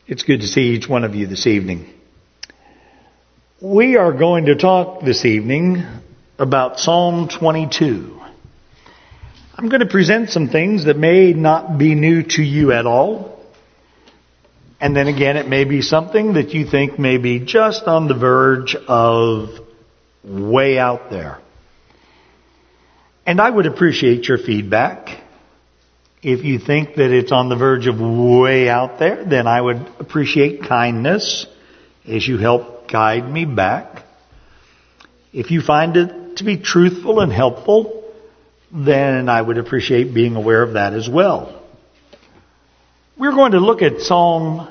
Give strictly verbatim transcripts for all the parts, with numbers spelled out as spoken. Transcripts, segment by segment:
It's good to see each one of you this evening. We are going to talk this evening about Psalm twenty-two. I'm going to present some things that may not be new to you at all. And then again, it may be something that you think may be just on the verge of way out there. And I would appreciate your feedback. If you think that it's on the verge of way out there, then I would appreciate kindness as you help guide me back. If you find it to be truthful and helpful, then I would appreciate being aware of that as well. We're going to look at Psalm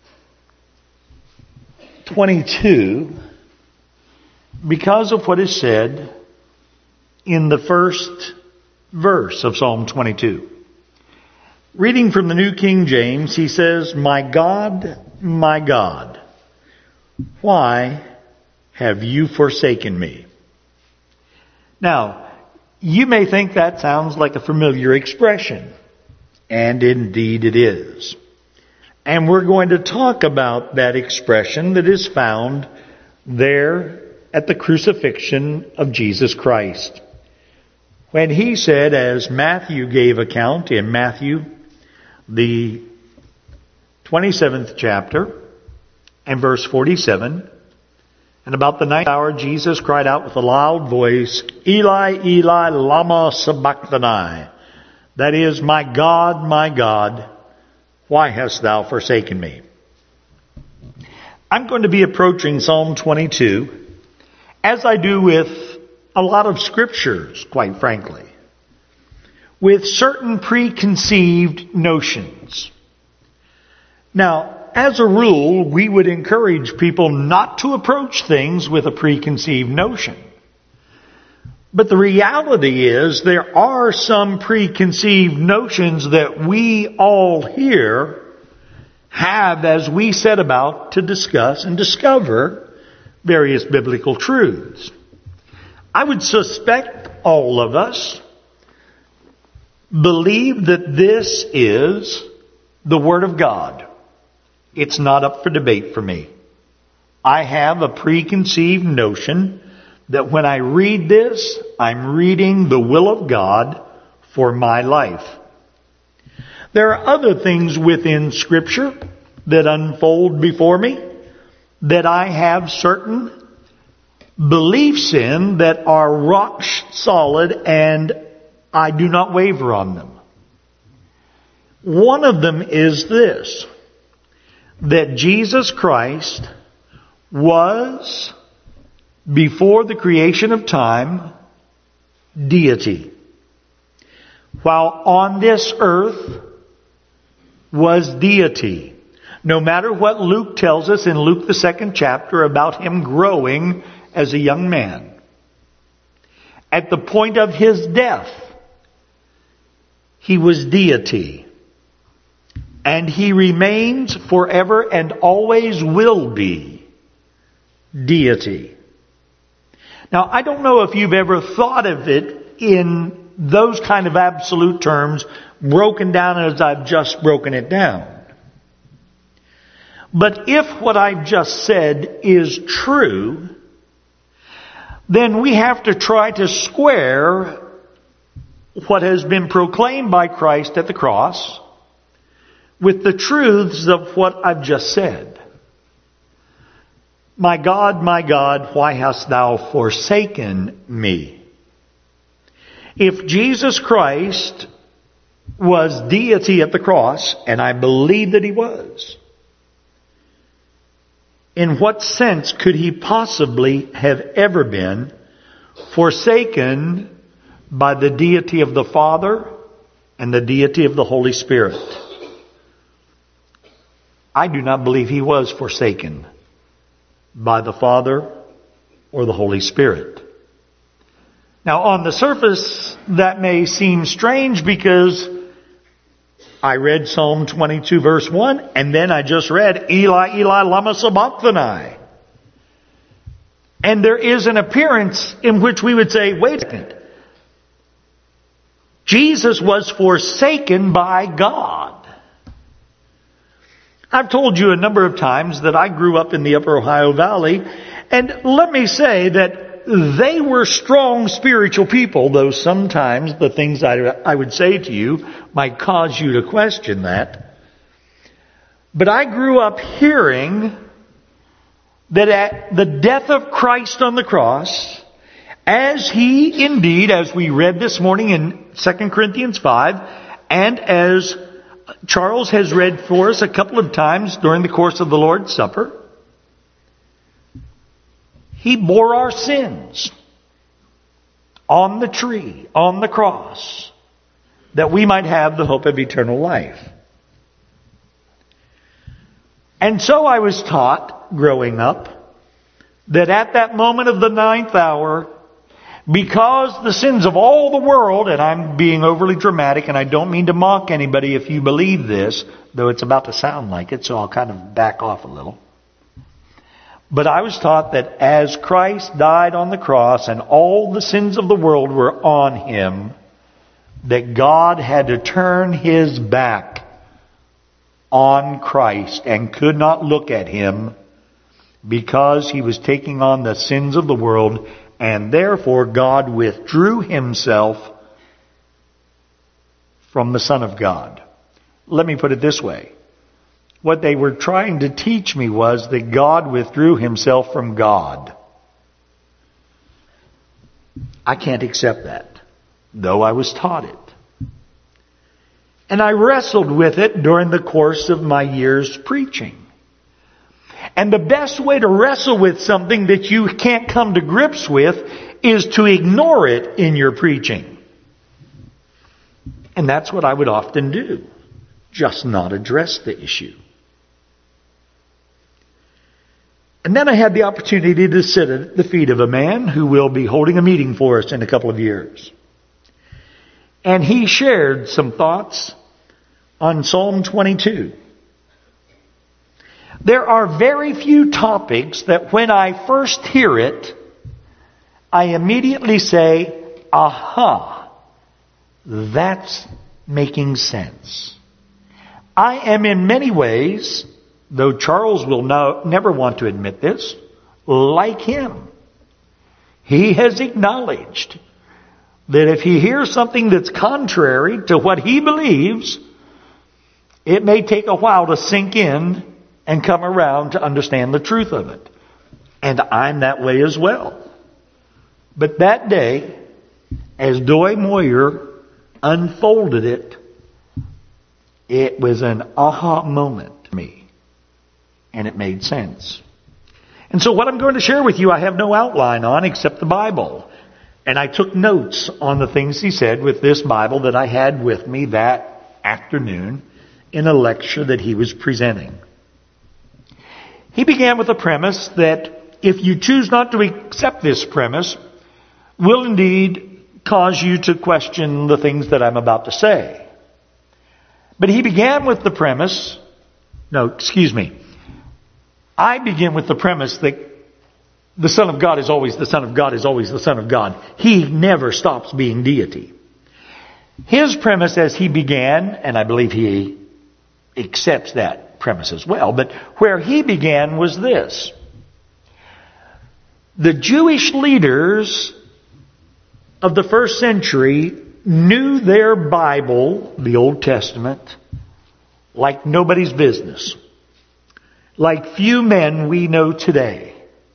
twenty-two because of what is said in the first verse of Psalm twenty-two. Reading from the New King James, he says, "My God, my God, why have you forsaken me?" Now, you may think that sounds like a familiar expression, and indeed it is. And we're going to talk about that expression that is found there at the crucifixion of Jesus Christ. When he said, as Matthew gave account in Matthew, the twenty-seventh chapter and verse forty-seven, "And about the ninth hour Jesus cried out with a loud voice, Eli, Eli, lama sabachthani. That is, my God, my God, why hast thou forsaken me?" I'm going to be approaching Psalm twenty-two, as I do with a lot of scriptures, quite frankly, with certain preconceived notions. Now, as a rule, we would encourage people not to approach things with a preconceived notion. But the reality is there are some preconceived notions that we all here have as we set about to discuss and discover various biblical truths. I would suspect all of us believe that this is the Word of God. It's not up for debate for me. I have a preconceived notion that when I read this, I'm reading the will of God for my life. There are other things within Scripture that unfold before me that I have certain beliefs in that are rock solid, and I do not waver on them. One of them is this, that Jesus Christ was, before the creation of time, deity. While on this earth was deity. No matter what Luke tells us in Luke the second chapter about him growing as a young man. At the point of his death, he was deity. And he remains forever and always will be deity. Now, I don't know if you've ever thought of it in those kind of absolute terms, broken down as I've just broken it down. But if what I've just said is true, then we have to try to square what has been proclaimed by Christ at the cross with the truths of what I've just said. My God, my God, why hast thou forsaken me? If Jesus Christ was deity at the cross, and I believe that he was, in what sense could he possibly have ever been forsaken by the deity of the Father and the deity of the Holy Spirit? I do not believe he was forsaken by the Father or the Holy Spirit. Now, on the surface, that may seem strange because I read Psalm twenty-two verse one, and then I just read Eli, Eli, lama sabachthani. And there is an appearance in which we would say, wait a second. Jesus was forsaken by God. I've told you a number of times that I grew up in the Upper Ohio Valley, and let me say that they were strong spiritual people, though sometimes the things I, I would say to you might cause you to question that. But I grew up hearing that at the death of Christ on the cross, as He indeed, as we read this morning in Second Corinthians five, and as Charles has read for us a couple of times during the course of the Lord's Supper, He bore our sins on the tree, on the cross, that we might have the hope of eternal life. And so I was taught, growing up, that at that moment of the ninth hour, because the sins of all the world, and I'm being overly dramatic, and I don't mean to mock anybody if you believe this, though it's about to sound like it, so I'll kind of back off a little. But I was taught that as Christ died on the cross and all the sins of the world were on Him, that God had to turn His back on Christ and could not look at Him because He was taking on the sins of the world, and therefore God withdrew Himself from the Son of God. Let me put it this way. What they were trying to teach me was that God withdrew Himself from God. I can't accept that, though I was taught it. And I wrestled with it during the course of my years preaching. And the best way to wrestle with something that you can't come to grips with is to ignore it in your preaching. And that's what I would often do. Just not address the issue. And then I had the opportunity to sit at the feet of a man who will be holding a meeting for us in a couple of years. And he shared some thoughts on Psalm twenty-two. There are very few topics that when I first hear it, I immediately say, aha, that's making sense. I am in many ways, though Charles will no, never want to admit this, like him. He has acknowledged that if he hears something that's contrary to what he believes, it may take a while to sink in and come around to understand the truth of it. And I'm that way as well. But that day, as Doy Moyer unfolded it, it was an aha moment to me. And it made sense. And so what I'm going to share with you, I have no outline on except the Bible. And I took notes on the things he said with this Bible that I had with me that afternoon in a lecture that he was presenting. He began with a premise that if you choose not to accept this premise, will indeed cause you to question the things that I'm about to say. But he began with the premise, no, excuse me. I begin with the premise that the Son of God is always the Son of God is always the Son of God. He never stops being deity. His premise as he began, and I believe he accepts that premise as well, but where he began was this. The Jewish leaders of the first century knew their Bible, the Old Testament, like nobody's business. Like few men we know today.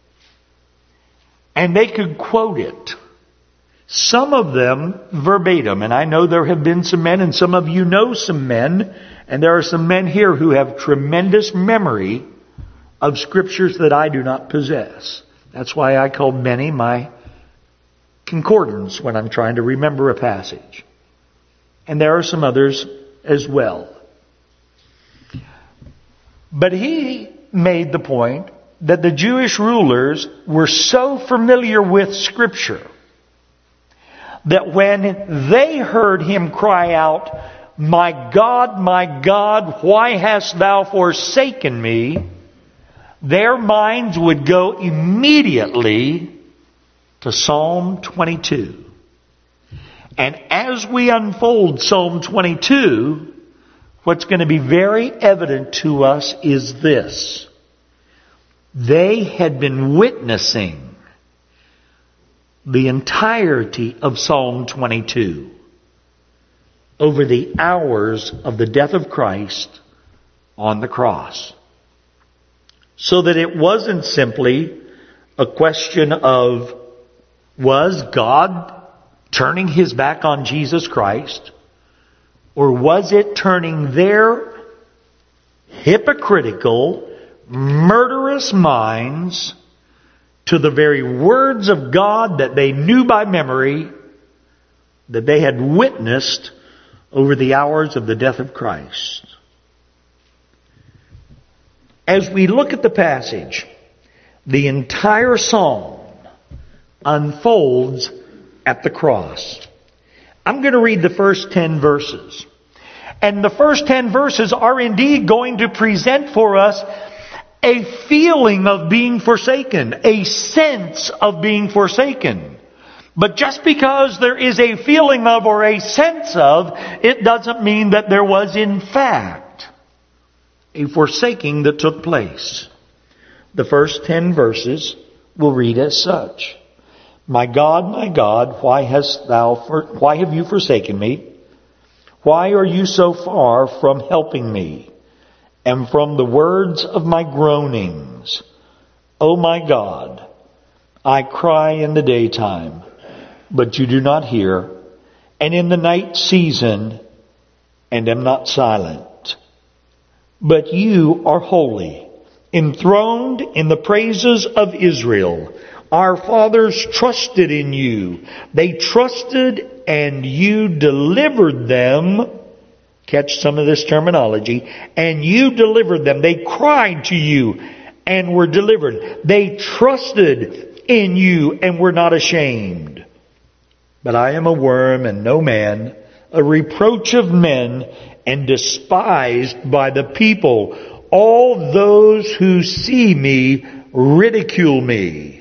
And they could quote it. Some of them verbatim. And I know there have been some men, and some of you know some men. And there are some men here who have tremendous memory of scriptures that I do not possess. That's why I call many my concordance when I'm trying to remember a passage. And there are some others as well. But he made the point that the Jewish rulers were so familiar with Scripture that when they heard him cry out, "My God, my God, why hast thou forsaken me?" their minds would go immediately to Psalm twenty-two. And as we unfold Psalm twenty-two, what's going to be very evident to us is this. They had been witnessing the entirety of Psalm twenty-two over the hours of the death of Christ on the cross. So that it wasn't simply a question of, was God turning His back on Jesus Christ? Or was it turning their hypocritical, murderous minds to the very words of God that they knew by memory, that they had witnessed over the hours of the death of Christ? As we look at the passage, the entire psalm unfolds at the cross. I'm going to read the first ten verses. And the first ten verses are indeed going to present for us a feeling of being forsaken, a sense of being forsaken. But just because there is a feeling of or a sense of, it doesn't mean that there was in fact a forsaking that took place. The first ten verses will read as such. My God, my God, why hast thou, for, why have you forsaken me? Why are you so far from helping me, and from the words of my groanings? O my God, I cry in the daytime, but you do not hear, and in the night season, and am not silent. But you are holy, enthroned in the praises of Israel. Our fathers trusted in you. They trusted and you delivered them. Catch some of this terminology. And you delivered them. They cried to you and were delivered. They trusted in you and were not ashamed. But I am a worm and no man, a reproach of men and despised by the people. All those who see me ridicule me.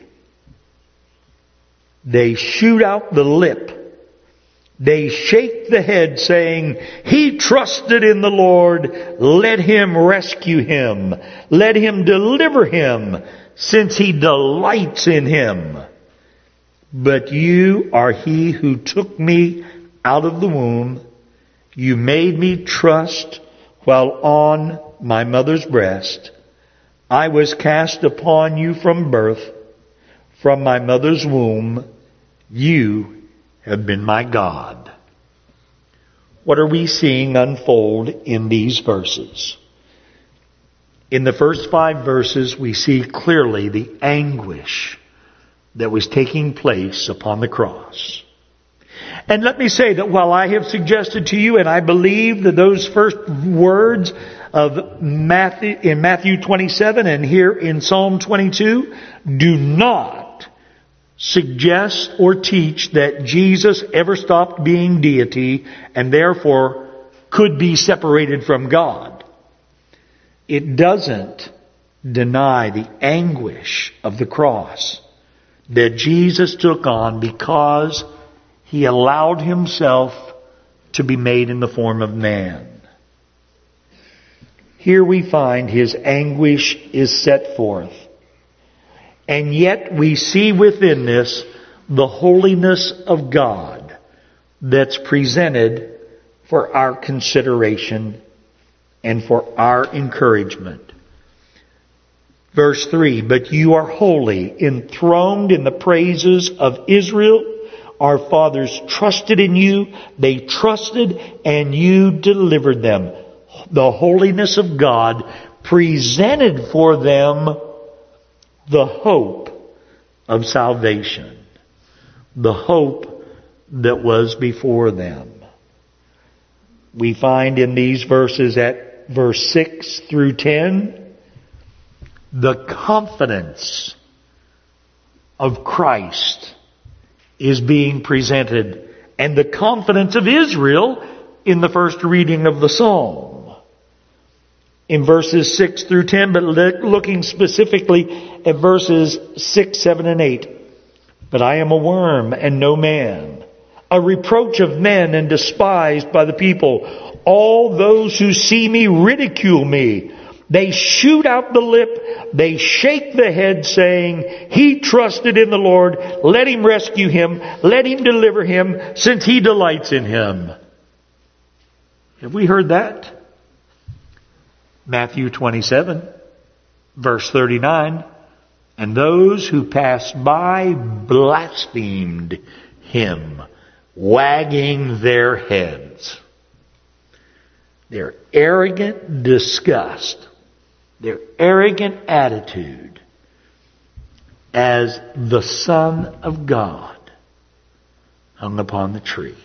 They shoot out the lip. They shake the head, saying, He trusted in the Lord. Let Him rescue him. Let Him deliver him, since He delights in him. But you are He who took me out of the womb. You made me trust while on my mother's breast. I was cast upon you from birth. From my mother's womb, you have been my God. What are we seeing unfold in these verses? In the first five verses, we see clearly the anguish that was taking place upon the cross. And let me say that while I have suggested to you, and I believe that those first words of Matthew, in Matthew twenty-seven and here in Psalm twenty-two, do not suggest or teach that Jesus ever stopped being deity and therefore could be separated from God. It doesn't deny the anguish of the cross that Jesus took on because He allowed Himself to be made in the form of man. Here we find His anguish is set forth. And yet we see within this the holiness of God that's presented for our consideration and for our encouragement. Verse three, but you are holy, enthroned in the praises of Israel. Our fathers trusted in you. They trusted and you delivered them. The holiness of God presented for them the hope of salvation. The hope that was before them. We find in these verses at verse six through ten, the confidence of Christ is being presented, and the confidence of Israel in the first reading of the psalm. In verses six through ten, but looking specifically at verses six, seven, and eight. But I am a worm and no man, a reproach of men and despised by the people. All those who see me ridicule me. They shoot out the lip. They shake the head, saying, he trusted in the Lord. Let him rescue him. Let him deliver him, since he delights in him. Have we heard that? Matthew twenty-seven, verse thirty-nine. And those who passed by blasphemed him, wagging their heads. Their arrogant disgust, their arrogant attitude as the Son of God hung upon the tree.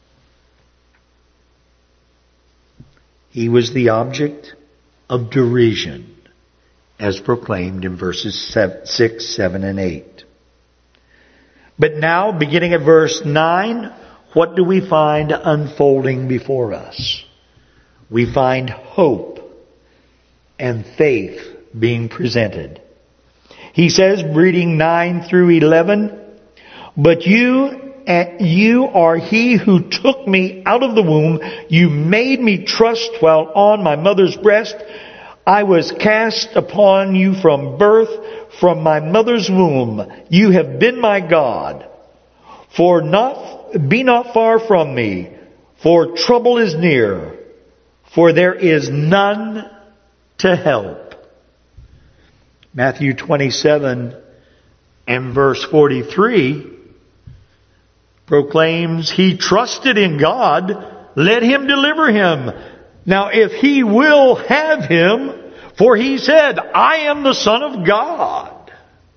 He was the object of derision as proclaimed in verses six, seven, and eight. But now, beginning at verse nine, what do we find unfolding before us? We find hope and faith being presented. He says, reading nine through eleven, but you, you are he who took me out of the womb. You made me trust while on my mother's breast. I was cast upon you from birth, from my mother's womb. You have been my God. For not, be not far from me, for trouble is near. For there is none to help. Matthew twenty-seven and verse forty-three proclaims, he trusted in God, let him deliver him. Now if he will have him, for he said, I am the Son of God.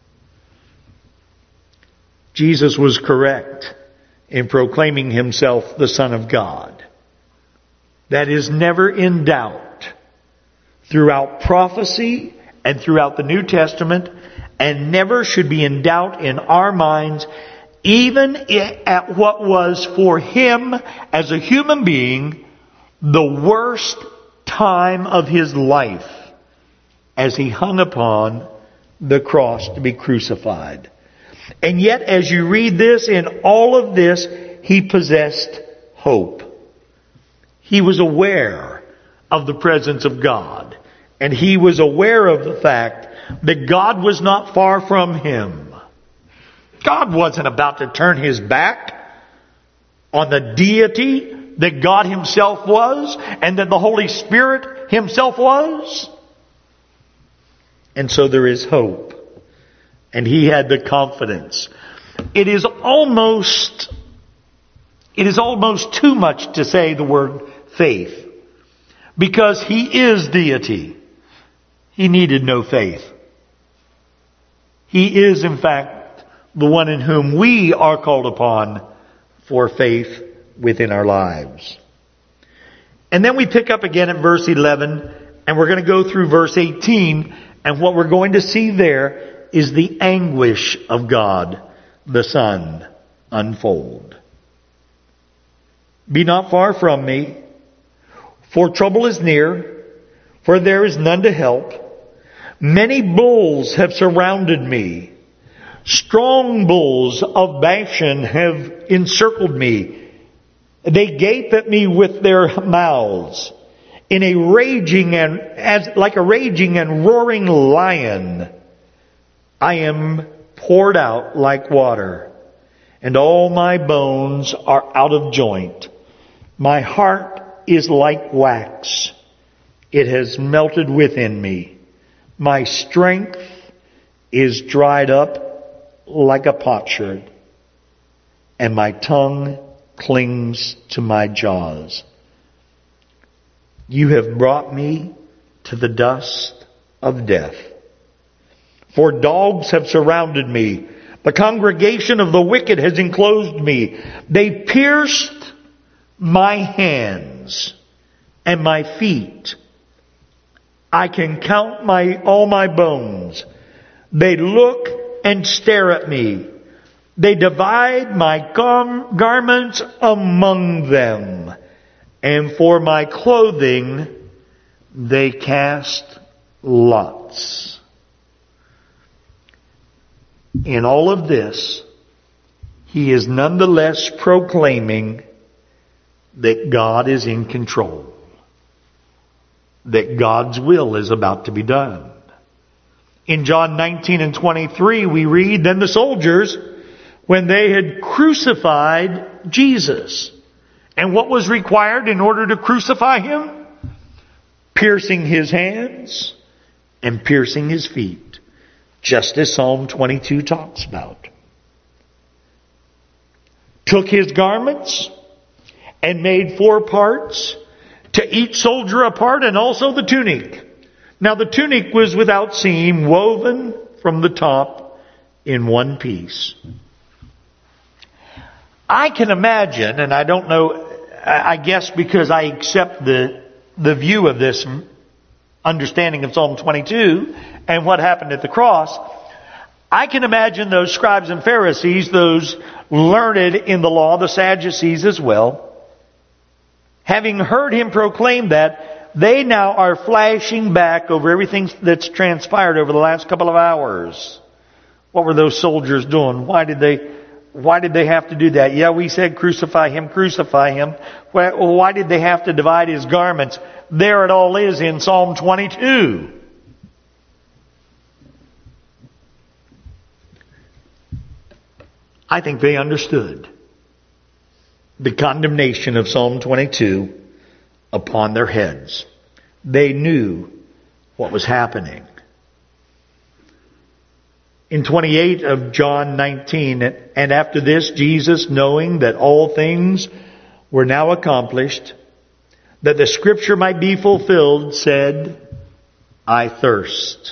Jesus was correct in proclaiming himself the Son of God. That is never in doubt throughout prophecy and throughout the New Testament, and never should be in doubt in our minds, even at what was for him as a human being the worst time of his life as he hung upon the cross to be crucified. And yet, as you read this, in all of this, he possessed hope. He was aware of the presence of God. And he was aware of the fact that God was not far from him. God wasn't about to turn his back on the deity that God himself was and that the Holy Spirit himself was. And so there is hope. And he had the confidence. It is almost, it is almost too much to say the word faith, because he is deity. He needed no faith. He is, in fact, the one in whom we are called upon for faith within our lives. And then we pick up again at verse eleven, and we're going to go through verse eighteen, and what we're going to see there is the anguish of God, the Son, unfold. Be not far from me, for trouble is near, for there is none to help. Many bulls have surrounded me. Strong bulls of Bashan have encircled me. They gape at me with their mouths. In a raging and, as, like a raging and roaring lion, I am poured out like water, and all my bones are out of joint. My heart is like wax. It has melted within me. My strength is dried up like a potsherd, and my tongue clings to my jaws. You have brought me to the dust of death. For dogs have surrounded me. The congregation of the wicked has enclosed me. They pierced my hands and my feet. I can count my all my bones. They look and stare at me. They divide my gar- garments among them, and for my clothing they cast lots. In all of this, he is nonetheless proclaiming that God is in control. that God's will is about to be done. In John nineteen and twenty-three we read, then the soldiers, when they had crucified Jesus. And what was required in order to crucify him? Piercing his hands and piercing his feet. Just as Psalm twenty-two talks about. Took his garments and made four parts, to each soldier a part, and also the tunic. Now the tunic was without seam, woven from the top in one piece. I can imagine, and I don't know, I guess because I accept the the view of this understanding of Psalm twenty-two and what happened at the cross, I can imagine those scribes and Pharisees, those learned in the law, the Sadducees as well, having heard him proclaim that, they now are flashing back over everything that's transpired over the last couple of hours. What were those soldiers doing? Why did they, why did they have to do that? Yeah, we said crucify him, crucify him. Well, why did they have to divide his garments? There it all is in Psalm twenty-two. I think they understood the condemnation of Psalm twenty-two upon their heads. They knew what was happening. In twenty-eight of John nineteen, and after this, Jesus, knowing that all things were now accomplished, that the scripture might be fulfilled, said, I thirst.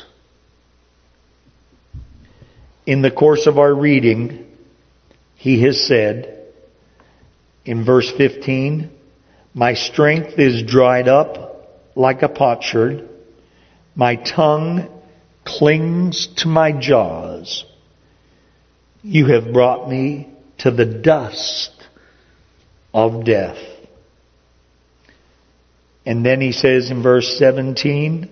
In the course of our reading, he has said, in verse fifteen, my strength is dried up like a potsherd. My tongue clings to my jaws. You have brought me to the dust of death. And then he says in verse seventeen,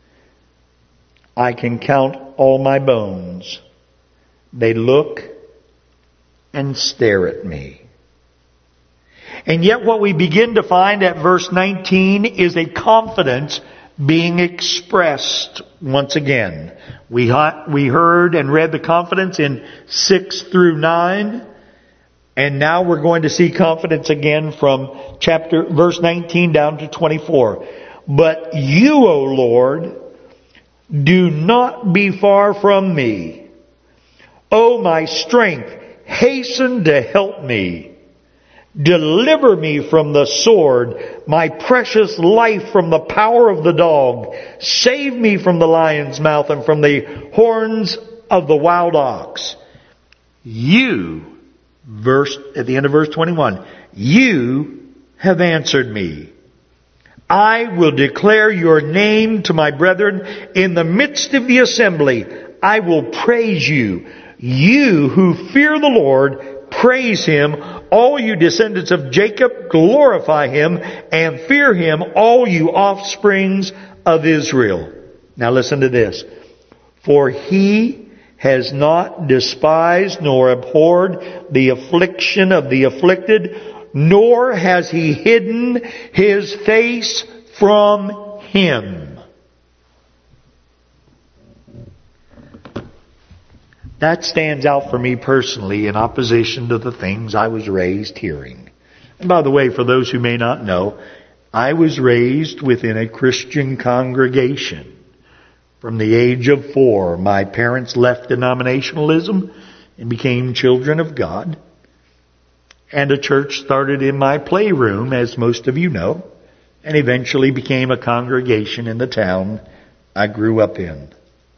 I can count all my bones. They look and stare at me. And yet what we begin to find at verse nineteen is a confidence being expressed once again. We ha- we heard and read the confidence in six through nine. And now we're going to see confidence again from chapter, verse nineteen down to twenty-four. But you, O Lord, do not be far from me. O my strength, hasten to help me. Deliver me from the sword, my precious life from the power of the dog. Save me from the lion's mouth and from the horns of the wild ox. You, verse at the end of verse twenty-one, you have answered me. I will declare your name to my brethren in the midst of the assembly. I will praise you. You who fear the Lord, praise Him. All you descendants of Jacob, glorify Him and fear Him, all you offsprings of Israel. Now listen to this. For He has not despised nor abhorred the affliction of the afflicted, nor has He hidden His face from him. That stands out for me personally in opposition to the things I was raised hearing. And by the way, for those who may not know, I was raised within a Christian congregation. From the age of four, my parents left denominationalism and became children of God. And a church started in my playroom, as most of you know, and eventually became a congregation in the town I grew up in.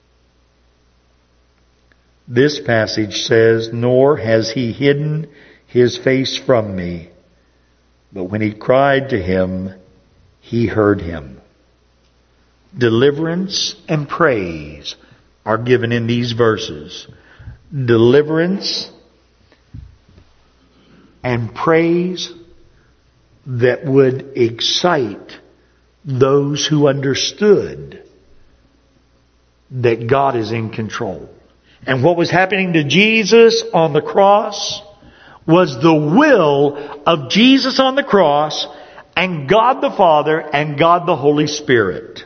This passage says, nor has He hidden His face from me, but when he cried to Him, He heard him. Deliverance and praise are given in these verses. Deliverance and praise that would excite those who understood that God is in control. And what was happening to Jesus on the cross was the will of Jesus on the cross and God the Father, and God the Holy Spirit.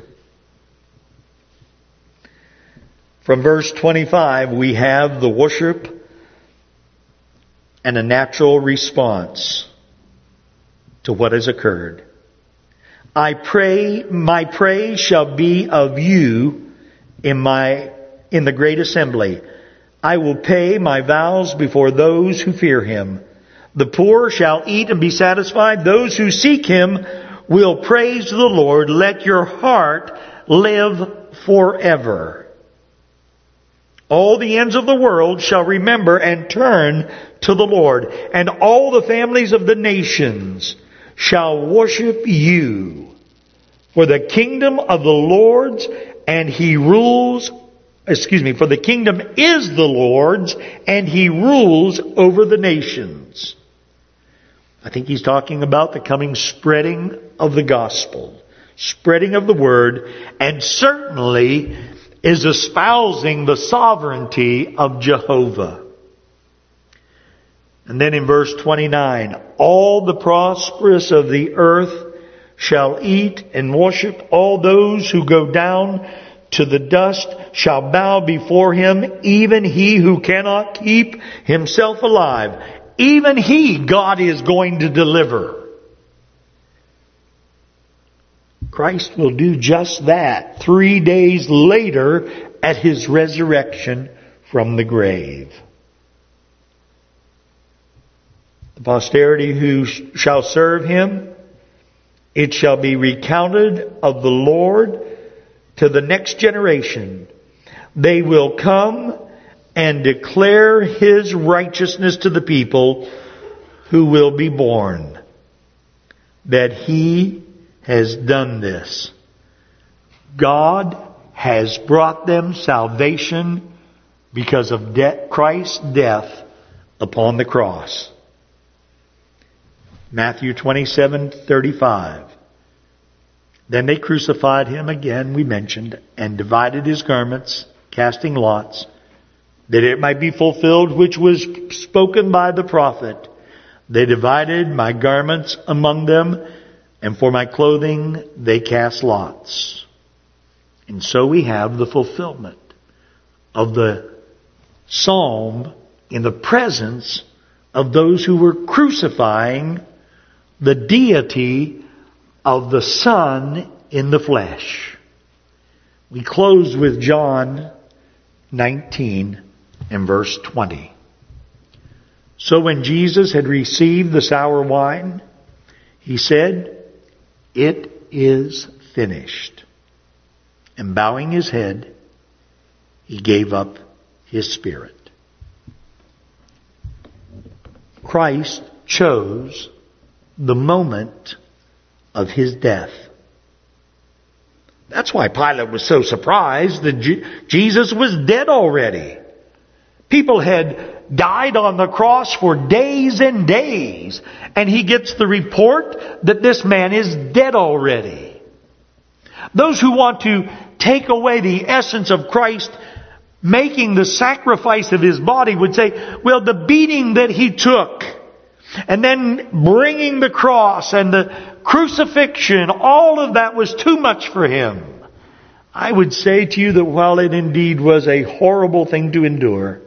From verse twenty-five, we have the worship and a natural response to what has occurred. I pray, my praise shall be of you in my, in the great assembly. I will pay my vows before those who fear him. The poor shall eat and be satisfied. Those who seek him will praise the Lord. Let your heart live forever. All the ends of the world shall remember and turn to the Lord, and all the families of the nations shall worship you. For the kingdom of the Lord's, and he rules, excuse me, for the kingdom is the Lord's, and he rules over the nations. I think he's talking about the coming spreading of the gospel, spreading of the word, and certainly is espousing the sovereignty of Jehovah. And then in verse twenty-nine, all the prosperous of the earth shall eat and worship. All those who go down to the dust shall bow before him, even he who cannot keep himself alive. Even he, God is going to deliver. Christ will do just that three days later at his resurrection from the grave. The posterity who shall serve him, it shall be recounted of the Lord to the next generation. They will come and declare his righteousness to the people who will be born, that he has done this. God has brought them salvation because of de- Christ's death upon the cross. Matthew twenty-seven thirty-five. Then they crucified him again, we mentioned, and divided his garments, casting lots, that it might be fulfilled which was spoken by the prophet. They divided my garments among them, and for my clothing they cast lots. And so we have the fulfillment of the psalm in the presence of those who were crucifying the deity of the Son in the flesh. We close with John nineteen and verse twenty. So when Jesus had received the sour wine, he said, "It is finished." And bowing his head, he gave up his spirit. Christ chose the moment of his death. That's why Pilate was so surprised that Je- Jesus was dead already. People had died on the cross for days and days, and he gets the report that this man is dead already. Those who want to take away the essence of Christ making the sacrifice of his body would say, well, the beating that he took, and then bringing the cross and the crucifixion, all of that was too much for him. I would say to you that while it indeed was a horrible thing to endure,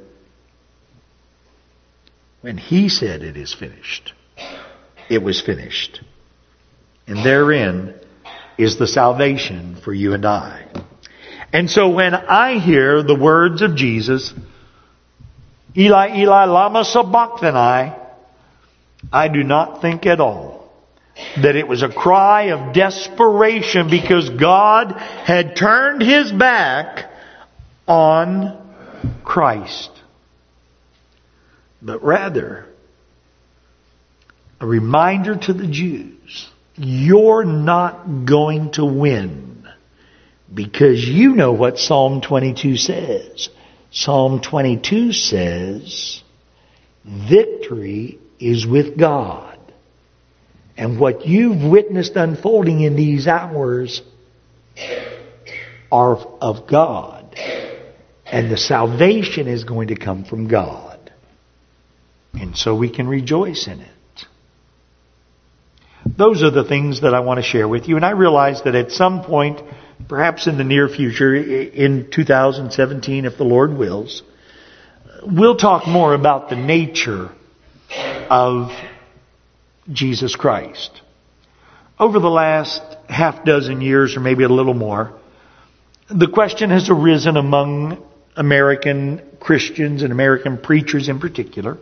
when he said it is finished, it was finished. And therein is the salvation for you and I. And so when I hear the words of Jesus, Eli, Eli, lama sabachthani, I do not think at all that it was a cry of desperation because God had turned his back on Christ. But rather, a reminder to the Jews, you're not going to win because you know what Psalm twenty-two says. Psalm twenty-two says, victory is with God. And what you've witnessed unfolding in these hours are of God. And the salvation is going to come from God. And so we can rejoice in it. Those are the things that I want to share with you. And I realize that at some point, perhaps in the near future, in two thousand seventeen, if the Lord wills, we'll talk more about the nature of Jesus Christ. Over the last half dozen years, or maybe a little more, the question has arisen among American Christians and American preachers in particular,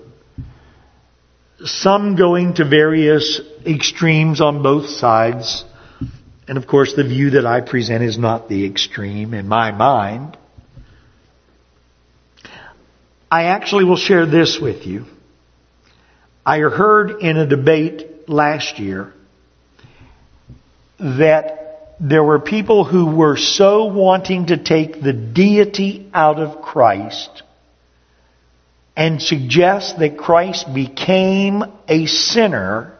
some going to various extremes on both sides. And of course, the view that I present is not the extreme in my mind. I actually will share this with you. I heard in a debate last year that there were people who were so wanting to take the deity out of Christ and suggest that Christ became a sinner,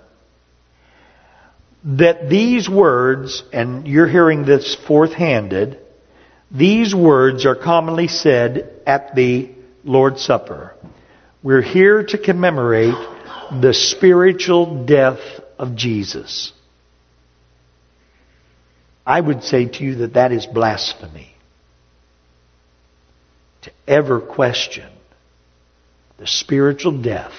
that these words, and you're hearing this fourth-handed, these words are commonly said at the Lord's Supper. We're here to commemorate the spiritual death of Jesus. I would say to you that that is blasphemy. To ever question the spiritual death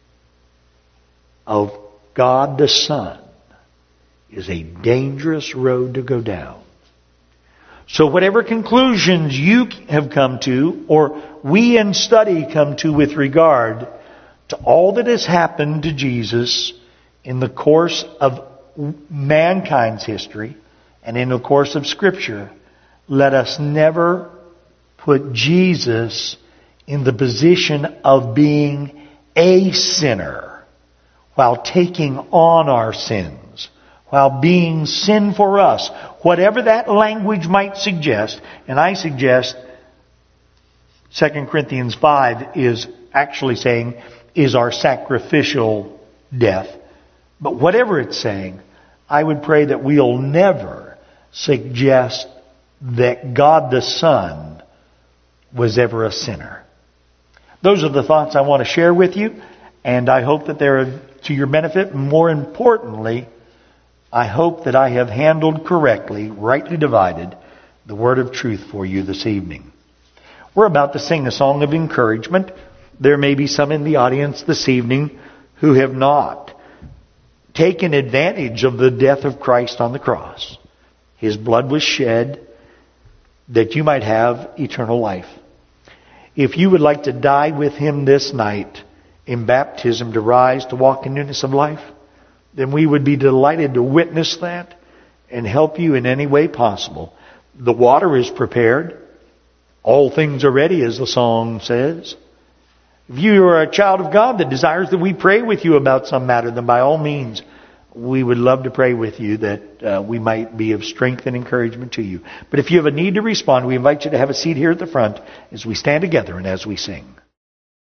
of God the Son is a dangerous road to go down. So whatever conclusions you have come to, or we in study come to with regard to all that has happened to Jesus in the course of mankind's history and in the course of Scripture, let us never put Jesus in the position of being a sinner while taking on our sins, while being sin for us. Whatever that language might suggest, and I suggest Second Corinthians five is actually saying is our sacrificial death. But whatever it's saying, I would pray that we'll never suggest that God the Son was ever a sinner. Those are the thoughts I want to share with you, and I hope that they're to your benefit. More importantly, I hope that I have handled correctly, rightly divided, the word of truth for you this evening. We're about to sing a song of encouragement. There may be some in the audience this evening who have not taken advantage of the death of Christ on the cross. His blood was shed that you might have eternal life. If you would like to die with Him this night in baptism, to rise to walk in newness of life, then we would be delighted to witness that and help you in any way possible. The water is prepared. All things are ready, as the song says. If you are a child of God that desires that we pray with you about some matter, then by all means, we would love to pray with you that uh, we might be of strength and encouragement to you. But if you have a need to respond, we invite you to have a seat here at the front as we stand together and as we sing.